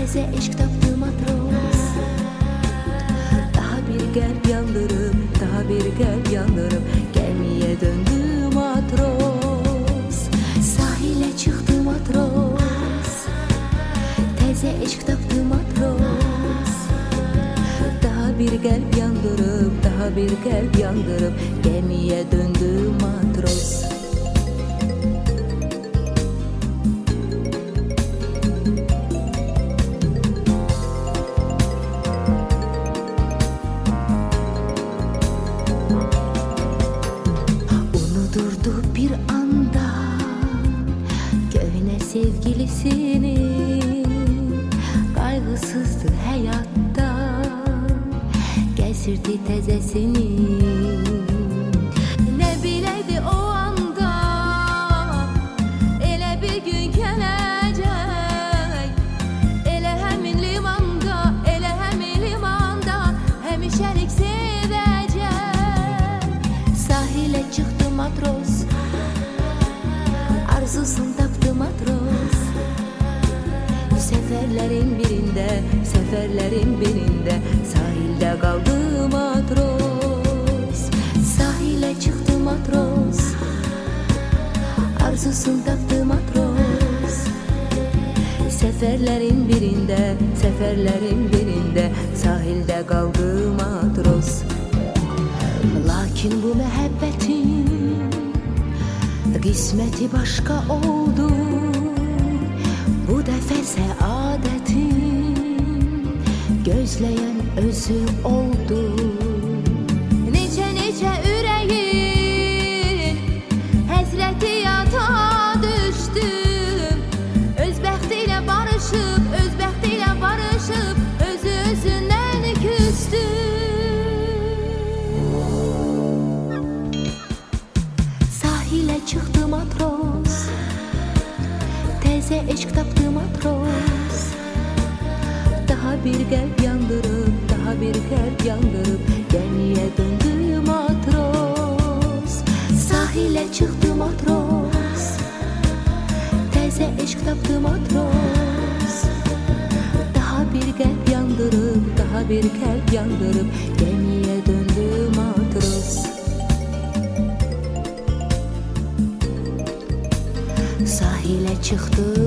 Teze eşk taptı matros. Daha bir gel yandırıp, daha bir gel yandırıp gemiye döndü matros. Sahile çıktı matros. Teze eşk taptı matros. Daha bir gel yandırıp, daha bir gel yandırıp gemiye döndü matros. Unudurdu bir anda köhne sevgilisini. Kaygısızdı hayatta, gezirdi tezesini. Ne bileydi o anda ele bir gün gelecek. Ele hemin limanda, ele hemin limanda hemişelik sevecek. Sahile çıktı matros, arzusunu taptı matros. Seferlerin birinde, seferlerin birinde sahilde kaldı matros. Sahile çıktı matros, arzusunu taptı matros. Seferlerin birinde, seferlerin birinde sahilde kaldı matros. Lakin bu muhabbetin kısmeti başka oldu. Bu defa saadetin gözleyen özü oldu. Nice nice yüreğin həsrəti yata düşdüm. Öz bəxtiyle barışıp, öz bəxtiyle barışıp özü özündən küstü. Sahile çıktı matros. Teze eşk taptı matros. Daha bir gel yandırıp, daha bir gel yandırıp gemiye döndü matros. Sahile çıktı matros. Teze eşk taptı matros. Daha bir gel yandırıp, daha bir gel yandırıp gemiye döndü matros. Sahile çıktı